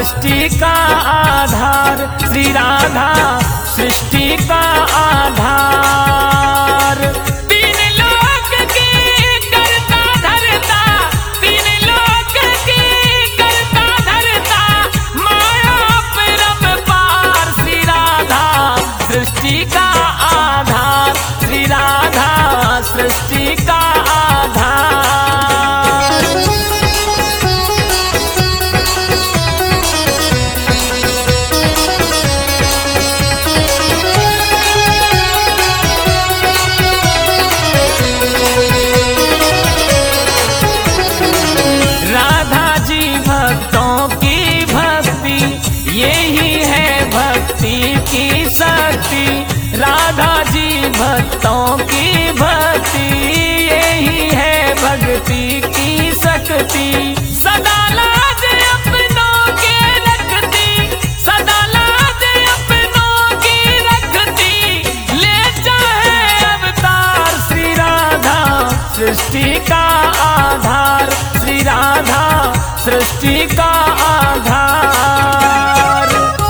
सृष्टि का आधार, श्री राधा सृष्टि का आधार। तीन लोक की करता धरता, तीन लोक की करता धरता, माया परम पार, श्री राधा सृष्टि का आधार, श्री राधा सृष्टि का आधार। राधा जी भक्तों की भक्ति, यही है भक्ति की शक्ति। राधा जी भक्तों की भक्ति, यही है भक्ति की शक्ति। सदा लाज अपनों के रखती, सदा लाज अपनों की रखती, ले चाहे अवतार, श्री राधा सृष्टि का आधार, श्री राधा सृष्टि का आधार।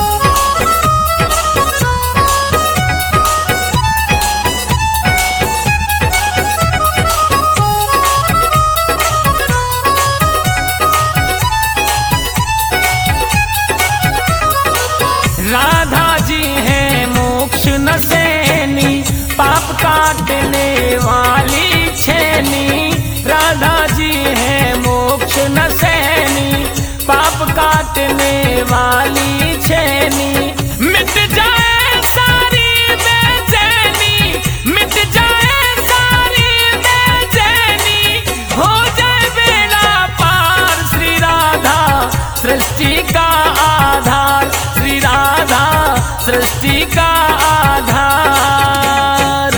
राधा जी है मोक्ष नसैनी, पाप काटने वाली छेनी। राधा जी है मोक्ष नसैनी, पाप काटने वाली छेनी। मिट जाए सारी बेचैनी, मिट जाए सारी बेचैनी, हो जाए बेड़ा पार, श्री राधा सृष्टि का आधार, श्री राधा सृष्टि का आधार।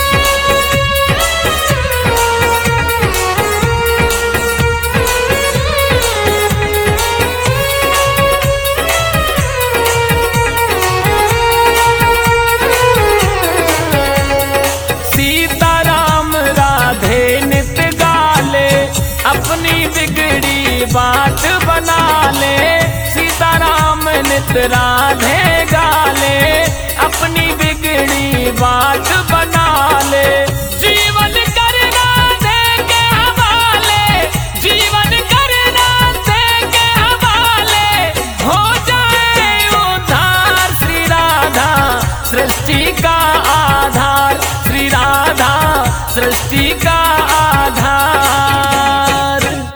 सीताराम राधे नित गाले, अपनी बिगड़ी बात बना ले। सीताराम नित राधे गाले, अपनी बिगड़ी बात बना ले। जीवन कर राधे के हवाले, जीवन कर राधे के हवाले, हो जाए उद्धार, श्री राधा सृष्टि का आधार, श्री राधा सृष्टि का